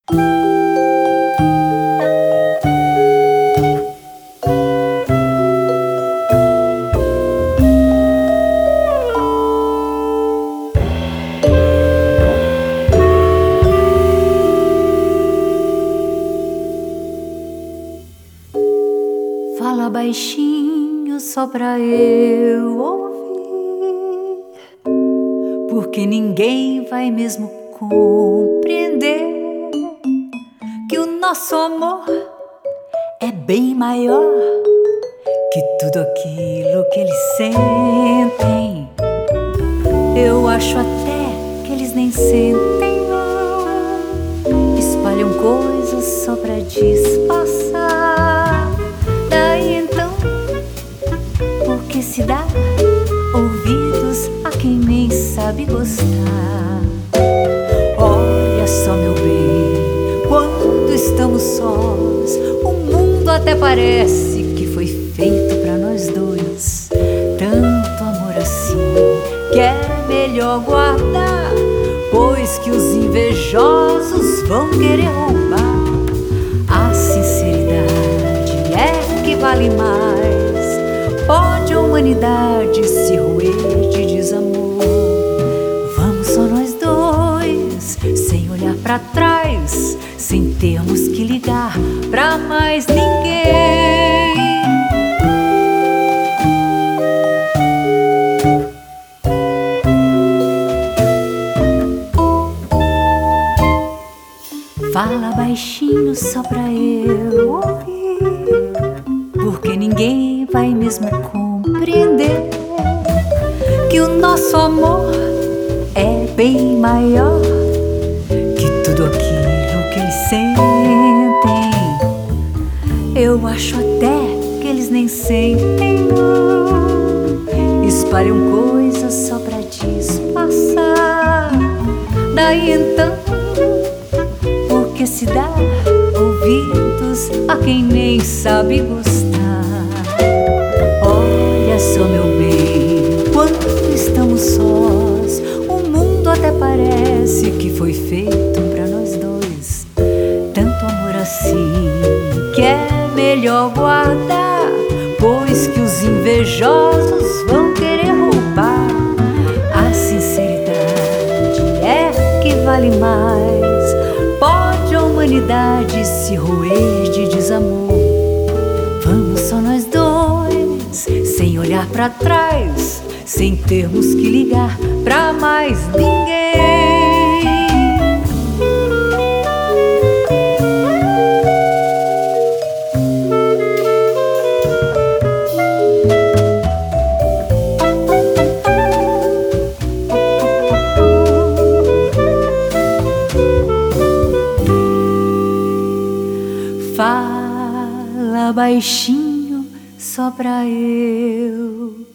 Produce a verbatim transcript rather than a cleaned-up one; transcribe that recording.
Fala baixinho só pra eu ouvir, porque ninguém vai mesmo compreender que o nosso amor é bem maior que tudo aquilo que eles sentem. Eu acho até que eles nem sentem, não. Espalham coisas só pra disfarçar. Daí então, por que se dá ouvidos a quem nem sabe gostar? Olha só, meu bem, quando estamos sós, o mundo até parece que foi feito pra nós dois. Tanto amor assim que é melhor guardar, pois que os invejosos vão querer roubar. A sinceridade é que vale mais. Pode a humanidade se roer de desamor. Vamos só nós dois, sem olhar pra trás, sem termos que ligar pra mais ninguém. Fala baixinho só pra eu ouvir, porque ninguém vai mesmo compreender que o nosso amor é bem maior que tudo aquilo que eles sentem. Eu acho até que eles nem sentem, não. Espalham coisas só pra disfarçar. Daí então, que se dá ouvidos a quem nem sabe gostar. Olha só, meu bem, quando estamos sós, o mundo até parece que foi feito pra nós dois. Tanto amor assim que é melhor guardar, pois que os invejosos vão querer roubar. A sinceridade é que vale mais. Pode a humanidade se roer de desamor. Vamos só nós dois, sem olhar pra trás, sem termos que ligar pra mais ninguém. Fala baixinho só pra eu